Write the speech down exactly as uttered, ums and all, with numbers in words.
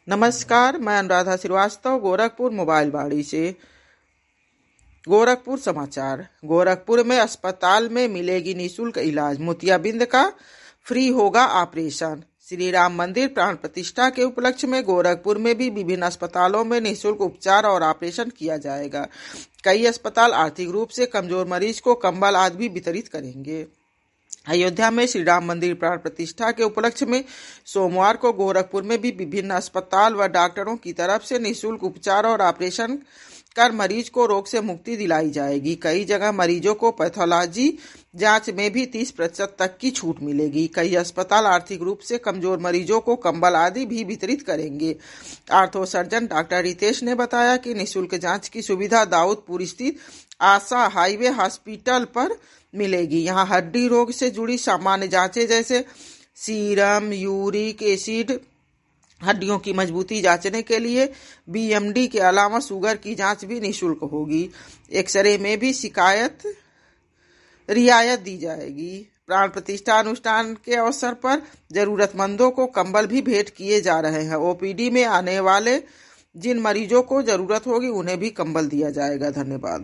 नमस्कार, मैं अनुराधा श्रीवास्तव गोरखपुर मोबाइल बाड़ी से। गोरखपुर समाचार। गोरखपुर में अस्पताल में मिलेगी निःशुल्क इलाज, मोतियाबिंद का फ्री होगा ऑपरेशन। श्री राम मंदिर प्राण प्रतिष्ठा के उपलक्ष्य में गोरखपुर में भी विभिन्न अस्पतालों में निःशुल्क उपचार और ऑपरेशन किया जाएगा। कई अस्पताल आर्थिक रूप से कमजोर मरीज को कंबल आदि भी वितरित करेंगे। अयोध्या में श्री राम मंदिर प्राण प्रतिष्ठा के उपलक्ष्य में सोमवार को गोरखपुर में भी विभिन्न अस्पताल व डॉक्टरों की तरफ से निःशुल्क उपचार और ऑपरेशन कर मरीज को रोग से मुक्ति दिलाई जाएगी। कई जगह मरीजों को पैथोलॉजी जांच में भी तीस प्रतिशत तक की छूट मिलेगी। कई अस्पताल आर्थिक रूप से कमजोर मरीजों को कंबल आदि भी वितरित करेंगे। आर्थो सर्जन डॉक्टर रितेश ने बताया कि निःशुल्क जांच की सुविधा दाऊदपुर स्थित आशा हाईवे हॉस्पिटल पर मिलेगी। यहाँ हड्डी रोग से जुड़ी सामान्य जांचें जैसे सीरम, यूरिक एसिड, हड्डियों की मजबूती जांचने के लिए बीएमडी के अलावा शुगर की जांच भी निःशुल्क होगी। एक्सरे में भी शिकायत रियायत दी जाएगी। प्राण प्रतिष्ठा अनुष्ठान के अवसर पर जरूरतमंदों को कंबल भी भेंट किए जा रहे हैं। ओपीडी में आने वाले जिन मरीजों को जरूरत होगी उन्हें भी कंबल दिया जाएगा। धन्यवाद।